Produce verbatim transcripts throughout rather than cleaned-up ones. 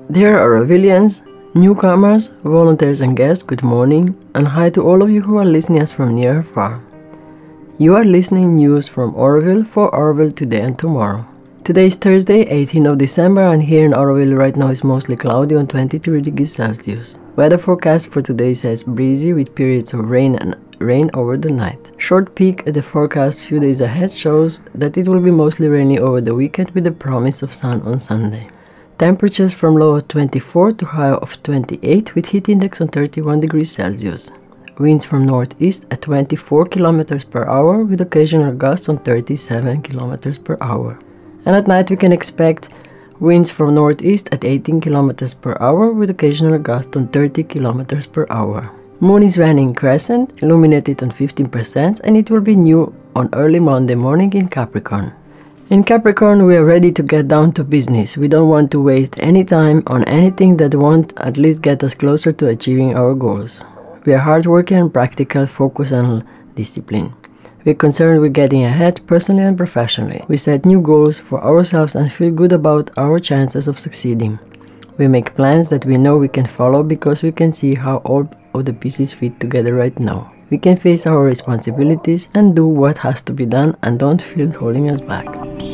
Dear Aurovilians, newcomers, volunteers and guests, good morning, and hi to all of you who are listening us from near or far. You are listening news from Auroville for Auroville today and tomorrow. Today is Thursday, eighteenth of December, and here in Auroville right now is mostly cloudy on twenty-three degrees Celsius. Weather forecast for today says breezy with periods of rain and rain over the night. Short peek at the forecast few days ahead shows that it will be mostly rainy over the weekend with the promise of sun on Sunday. Temperatures from low of twenty-four to high of twenty-eight with heat index on thirty-one degrees Celsius. Winds from northeast at twenty-four kilometers per hour with occasional gusts on thirty-seven kilometers per hour. And at night we can expect winds from northeast at eighteen kilometers per hour with occasional gusts on thirty kilometers per hour. Moon is waning crescent, illuminated on fifteen percent, and it will be new on early Monday morning in Capricorn. In Capricorn, we are ready to get down to business. We don't want to waste any time on anything that won't at least get us closer to achieving our goals. We are hardworking and practical, focused on discipline. We are concerned with getting ahead personally and professionally. We set new goals for ourselves and feel good about our chances of succeeding. We make plans that we know we can follow because we can see how all of the pieces fit together right now. We can face our responsibilities and do what has to be done and don't feel holding us back.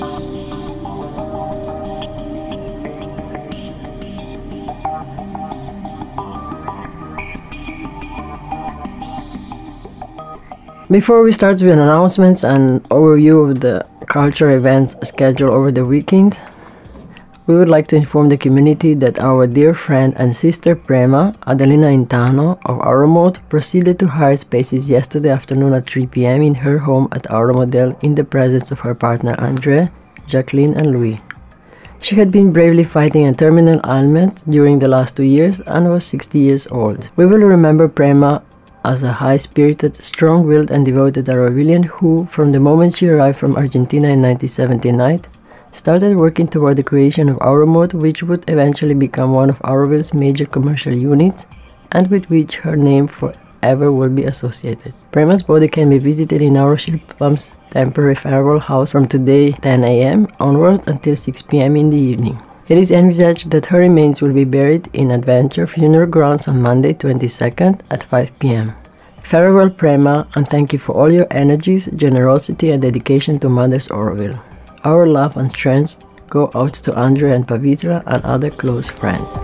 Before we start with announcements and overview of the cultural events scheduled over the weekend, we would like to inform the community that our dear friend and sister Prema, Adelina Intano of Auromode, proceeded to hire spaces yesterday afternoon at three p.m. in her home at Auromodel in the presence of her partner Andre, Jacqueline and Louis. She had been bravely fighting a terminal ailment during the last two years and was sixty years old. We will remember Prema as a high-spirited, strong-willed and devoted Aurovillian who, from the moment she arrived from Argentina in nineteen seventy-nine, started working toward the creation of Auromode, which would eventually become one of Auroville's major commercial units and with which her name forever will be associated. Prema's body can be visited in Auroshilpam's temporary farewell house from today ten a.m. onward until six p.m. in the evening. It is envisaged that her remains will be buried in Adventure Funeral Grounds on Monday twenty-second at five p.m. Farewell Prema, and thank you for all your energies, generosity and dedication to Mother's Auroville. Our love and strength go out to Andre and Pavitra and other close friends.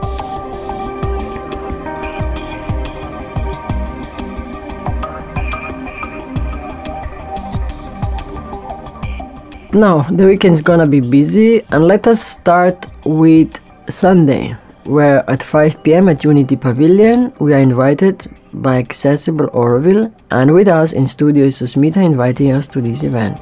Now, the weekend's gonna be busy, and let us start with Sunday, where at five p.m. at Unity Pavilion we are invited by Accessible Auroville, and with us in studio is Susmita inviting us to this event.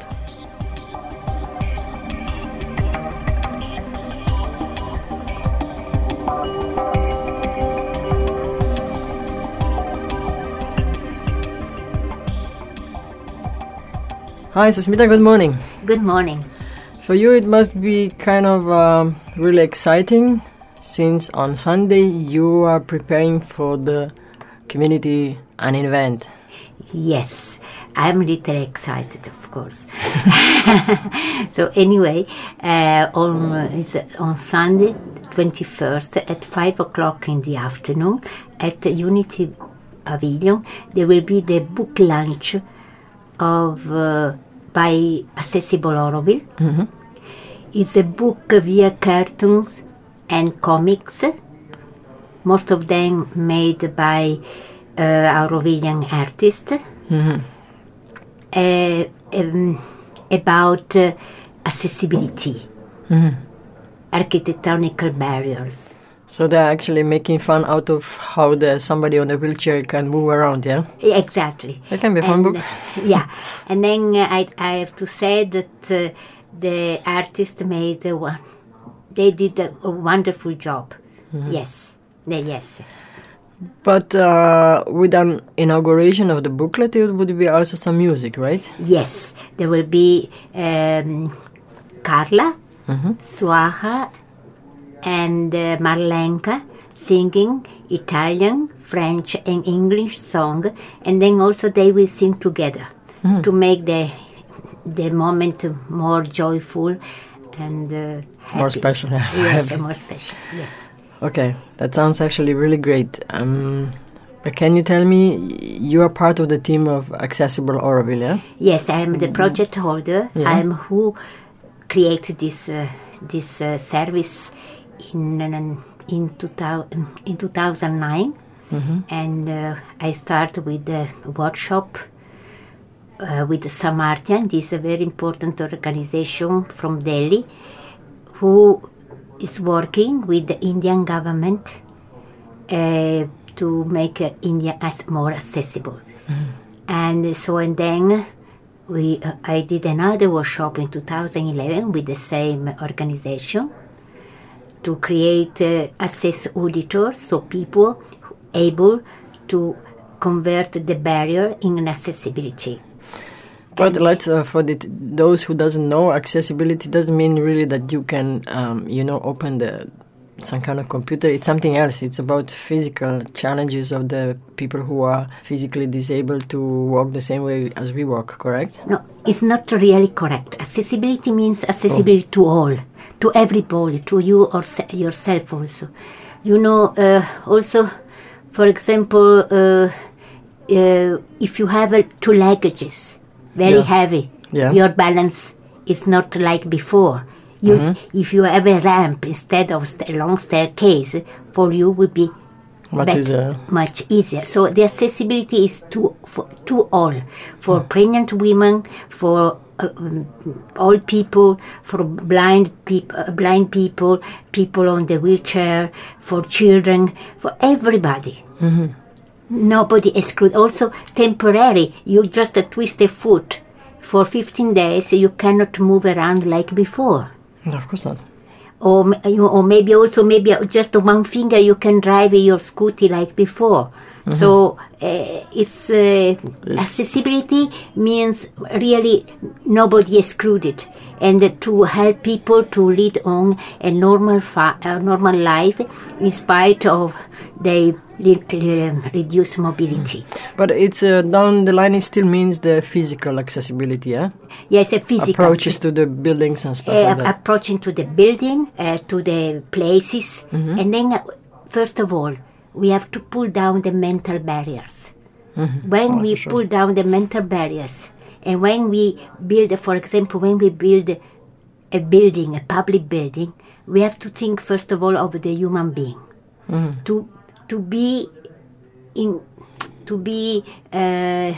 Hi Susmita, good morning. Good morning. For you it must be kind of um, really exciting, since on Sunday you are preparing for the community an event. Yes, I'm a little excited, of course. So anyway, uh, on uh, it's on Sunday, twenty-first at five o'clock in the afternoon at the Unity Pavilion, there will be the book launch of uh, by Accessible Auroville. Mm-hmm. It's a book via cartoons and comics, most of them made by uh, Aurovillian artists, Mm-hmm. uh, um, about uh, accessibility, Mm-hmm. architectonical barriers. So they're actually making fun out of how the somebody on a wheelchair can move around, yeah? Exactly. That can be a fun And, book. Yeah, and then uh, I I have to say that uh, the artist made a one. They did a, a wonderful job. Mm-hmm. Yes, they, yes. But uh, with an inauguration of the booklet, it would be also some music, right? Yes, there will be um, Carla, Mm-hmm. Suaha, and uh, Marlenka singing Italian, French, and English song, and then also they will sing together Mm-hmm. to make the the moment more joyful and uh, happy. More special. Yes, more special. Yes. Okay, that sounds actually really great. Um, but can you tell me, you are part of the team of Accessible Oroville, yeah? Yes, I am the project holder. Yeah. I am who created this uh, this uh, service in in two thousand, in two thousand nine, Mm-hmm. and uh, I started with a workshop uh, with Samartian. This is a very important organization from Delhi who is working with the Indian government uh, to make uh, India as more accessible. Mm-hmm. And so, and then we, uh, I did another workshop in two thousand eleven with the same organization to create uh, access auditors, so people able to convert the barrier in an accessibility. But let's, uh, for the, those who doesn't know, accessibility doesn't mean really that you can, um, you know, open the some kind of computer. It's something else. It's about physical challenges of the people who are physically disabled to walk the same way as we walk, correct? No, it's not really correct. Accessibility means accessibility oh. to all, to everybody, to you or se- yourself also. You know, uh, also, for example, uh, uh, if you have uh, two luggages, very yeah. heavy, yeah. your balance is not like before. You, mm-hmm. If you have a ramp instead of a long staircase, for you would be much better, easier. Much easier. So the accessibility is to for, to all, for mm. pregnant women, for uh, um, old people, for blind people, uh, blind people, people on the wheelchair, for children, for everybody. Mm-hmm. Nobody excluded. Also temporary. You just uh, twist a foot for fifteen days. You cannot move around like before. No, of course not. Or, or maybe also maybe just one finger you can drive your scooty like before. Mm-hmm. So uh, it's uh, accessibility means really nobody excluded, and uh, to help people to lead on a normal fa- a normal life in spite of their re- re- reduced mobility. Mm. But it's uh, down the line. It still means the physical accessibility, yeah. Yes, a physical approaches to the buildings and stuff. Uh, like that. Approaching to the building, uh, to the places, mm-hmm. and then uh, first of all, we have to pull down the mental barriers. Mm-hmm. When oh, we sure. pull down the mental barriers, and when we build, for example, when we build a building, a public building, we have to think first of all of the human being. Mm-hmm. To to be in, to be uh,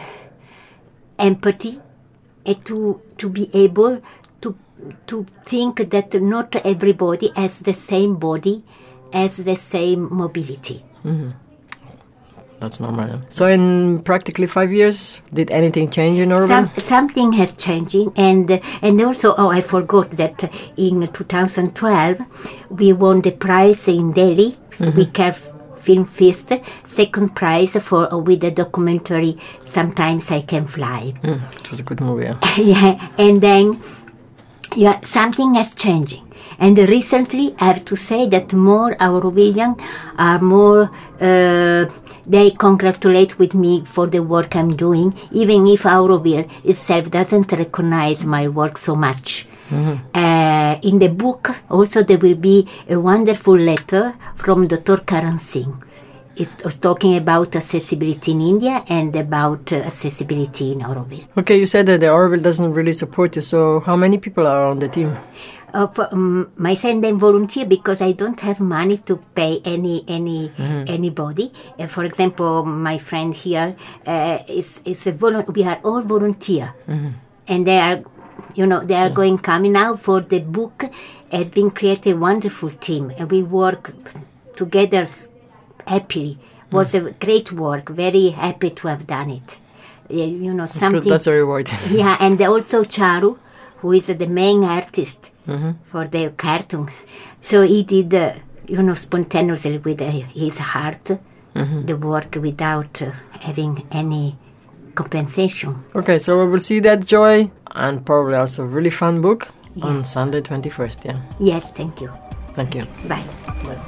empathy, and to to be able to to think that not everybody has the same body, has the same mobility. Mm-hmm. That's normal. Yeah? So in practically five years, did anything change in Oroville? Some, something has changing, and uh, and also, oh, I forgot that in two thousand twelve we won the prize in Delhi, mm-hmm. We Care Film Fest, second prize for uh, with the documentary Sometimes I Can Fly. Mm, it was a good movie. Yeah, yeah, and then yeah, something has changing. And recently, I have to say that more Orovillians are more, uh, they congratulate with me for the work I'm doing, even if Auroville itself doesn't recognize my work so much. Mm-hmm. Uh, in the book, also, there will be a wonderful letter from Doctor Karan Singh. It's talking about accessibility in India and about uh, accessibility in Oroville. Okay, you said that the Oroville doesn't really support you, so how many people are on the team? Uh, for, um, myself and volunteer, because I don't have money to pay any any mm-hmm. anybody. Uh, for example, my friend here uh, is is a volu- we are all volunteer, mm-hmm. and they are, you know, they are yeah. going coming out for the book. Has been created a wonderful team, and we work together happily. It was mm. a great work. Very happy to have done it. Uh, you know, that's something. Good. That's a reward. Yeah, and also Charu, who is uh, the main artist mm-hmm. for the cartoon. So he did, uh, you know, spontaneously with uh, his heart, mm-hmm. the work without uh, having any compensation. Okay, so we will see that joy and probably also a really fun book yeah. on Sunday twenty-first, yeah? Yes, thank you. Thank you. Bye. Bye.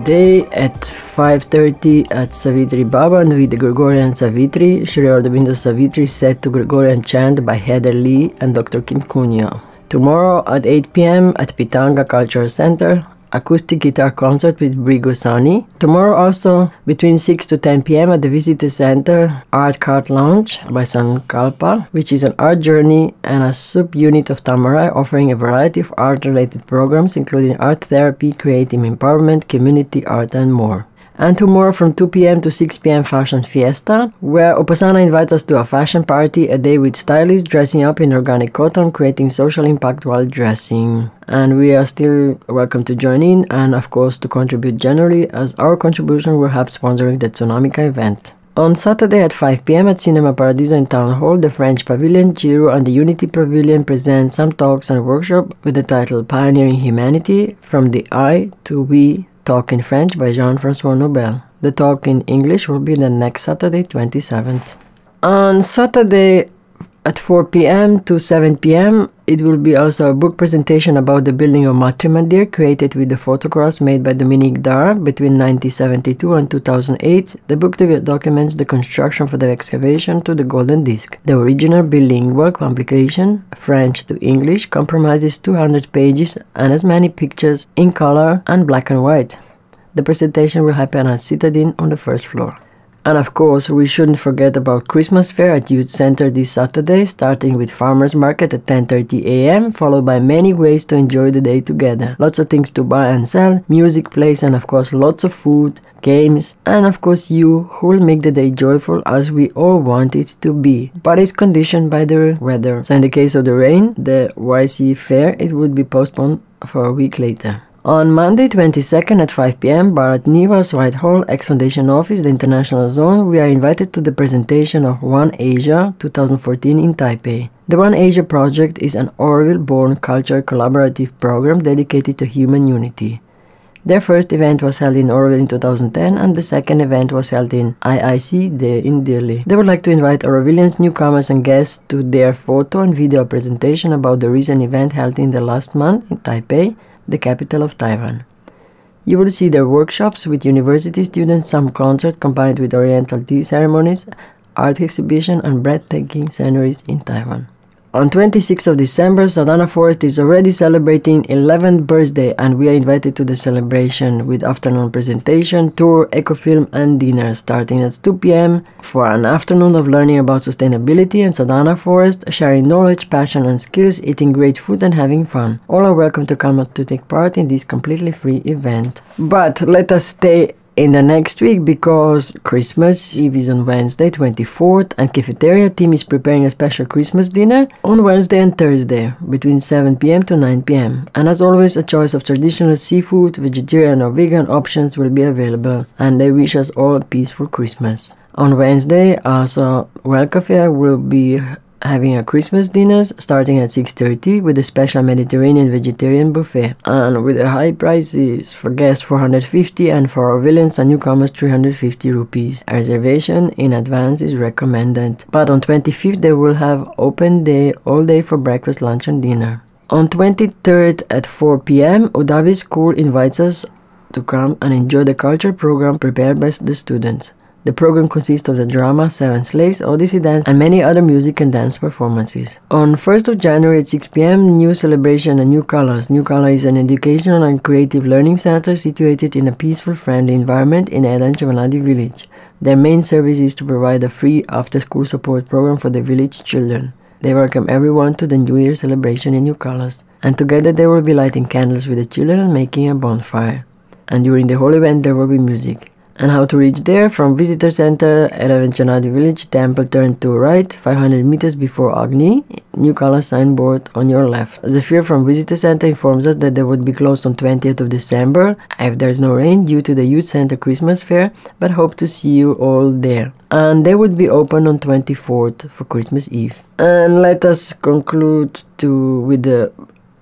Today at five thirty at Savitri Bhavan with the Gregorian Savitri, Shri Aurobindo Savitri set to Gregorian chant by Heather Lee and Doctor Kim Kunyo. Tomorrow at eight p.m. at Pitanga Cultural Center, acoustic guitar concert with Bri Gosani. Tomorrow also between six to ten p.m. at the Visitor Center, Art Cart Lounge by Sankalpa, which is an art journey and a sub-unit of Tamarai offering a variety of art-related programs including art therapy, creative empowerment, community art and more. And tomorrow from two p.m. to six p.m. Fashion Fiesta, where Upasana invites us to a fashion party, a day with stylists dressing up in organic cotton, creating social impact while dressing. And we are still welcome to join in and of course to contribute generally, as our contribution will help sponsoring the Tsunamika event. On Saturday at five p.m. at Cinema Paradiso in Town Hall, the French Pavilion, Giro and the Unity Pavilion present some talks and workshops with the title Pioneering Humanity, From the I to We, Talk in French by Jean-François Nobel. The talk in English will be the next Saturday, twenty-seventh. On Saturday at four p.m. to seven p.m. it will be also a book presentation about the building of Matri Mandir, created with the photographs made by Dominique Dara between nineteen seventy-two and two thousand eight. The book documents the construction for the excavation to the Golden Disc. The original bilingual publication, French to English, comprises two hundred pages and as many pictures in color and black and white. The presentation will happen at Citadine on the first floor. And of course, we shouldn't forget about Christmas Fair at Youth Center this Saturday, starting with Farmers Market at ten thirty a.m., followed by many ways to enjoy the day together. Lots of things to buy and sell, music plays, and of course lots of food, games, and of course you who will make the day joyful as we all want it to be. But it's conditioned by the weather. So in the case of the rain, the Y C Fair, it would be postponed for a week later. On Monday, twenty-second at five p.m., Bharat Niwas, Whitehall, Ex-Foundation Office, the International Zone, we are invited to the presentation of One Asia twenty fourteen in Taipei. The One Asia project is an Oroville-born cultural collaborative program dedicated to human unity. Their first event was held in Oroville in two thousand ten, and the second event was held in I I C Day in Delhi. They would like to invite Orovillians, newcomers and guests to their photo and video presentation about the recent event held in the last month in Taipei, the capital of Taiwan. You will see their workshops with university students, some concerts combined with oriental tea ceremonies, art exhibition and breathtaking sceneries in Taiwan. On twenty-sixth of December, Sadhana Forest is already celebrating eleventh birthday, and we are invited to the celebration with afternoon presentation, tour, ecofilm and dinner starting at two p.m. for an afternoon of learning about sustainability and Sadhana Forest, sharing knowledge, passion and skills, eating great food and having fun. All are welcome to come to take part in this completely free event. But let us stay in the next week, because Christmas Eve is on Wednesday, twenty-fourth, and Cafeteria team is preparing a special Christmas dinner on Wednesday and Thursday between seven p.m. to nine p.m. And as always, a choice of traditional seafood, vegetarian or vegan options will be available, and they wish us all a peaceful Christmas. On Wednesday, also, Well Cafe will be having a Christmas dinner starting at six thirty with a special Mediterranean vegetarian buffet, and with the high prices for guests four hundred fifty and for Orovilians and newcomers three hundred fifty rupees. A reservation in advance is recommended. But on twenty-fifth they will have open day all day for breakfast, lunch and dinner. On twenty-third at four p.m. Udavi School invites us to come and enjoy the culture program prepared by the students. The program consists of the drama Seven Slaves, Odyssey Dance, and many other music and dance performances. On first of January at six p.m., New Celebration and New Colors. New Color is an educational and creative learning center situated in a peaceful, friendly environment in Edan Chavanadi village. Their main service is to provide a free after-school support program for the village children. They welcome everyone to the New Year celebration in New Colors, and together they will be lighting candles with the children and making a bonfire. And during the whole event there will be music. And how to reach there? From Visitor Center at Avenchanadi Village, temple turn to right, five hundred meters before Agni, New Color signboard on your left. Zafir from Visitor Center informs us that they would be closed on twentieth of December if there is no rain due to the Youth Center Christmas Fair, but hope to see you all there. And they would be open on twenty-fourth for Christmas Eve. And let us conclude to with the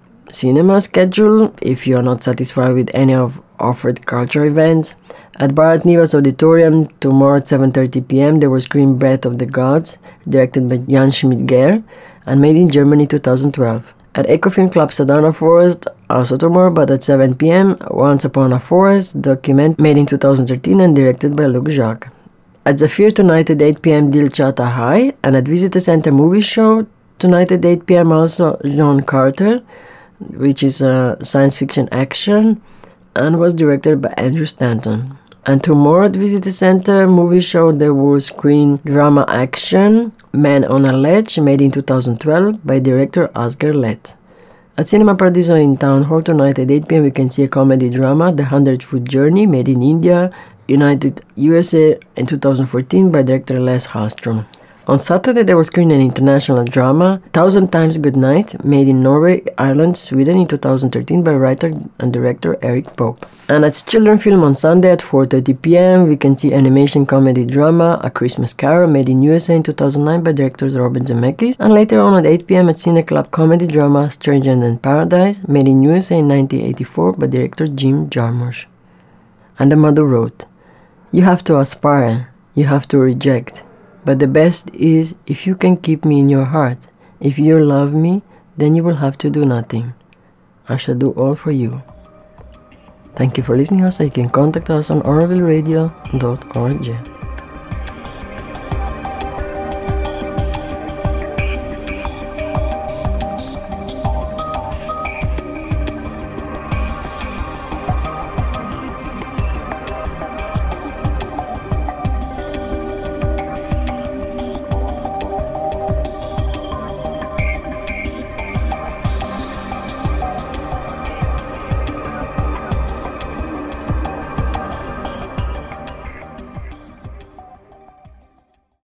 cinema schedule. If you are not satisfied with any of offered culture events, at Bharat Niwas Auditorium tomorrow at seven thirty p.m. there will screen Breath of the Gods, directed by Jan Schmidt-Gehr and made in Germany two thousand twelve. At Ecofilm Club Sedona Forest, also tomorrow, but at seven p.m., Once Upon a Forest, document made in two thousand thirteen and directed by Luc Jacques. At Zafir tonight at eight p.m., Dil Chata High, and at Visitor Center Movie Show tonight at eight p.m. also John Carter, which is a science fiction action, and was directed by Andrew Stanton. And tomorrow at Visitor Center Movie Show there will screen drama action Man on a Ledge, made in two thousand twelve by director Asghar Lett. At Cinema Paradiso in Town Hall tonight at eight p.m. we can see a comedy drama, The Hundred Foot Journey, made in India, United U S A in two thousand fourteen by director Les Hallström. On Saturday there was screened an international drama, Thousand Times Good Night, made in Norway, Ireland, Sweden in two thousand thirteen by writer and director Eric Pope. And at Children Film on Sunday at four thirty p.m. we can see animation comedy drama, A Christmas Carol, made in U S A in two thousand nine by directors Robin Zemeckis. And later on at eight p.m. at Cine Club comedy drama Stranger Than Paradise, made in U S A in nineteen eighty-four by director Jim Jarmusch. And the mother wrote, "You have to aspire, you have to reject. But the best is if you can keep me in your heart. If you love me, then you will have to do nothing. I shall do all for you." Thank you for listening us. You can contact us on oroville radio dot org.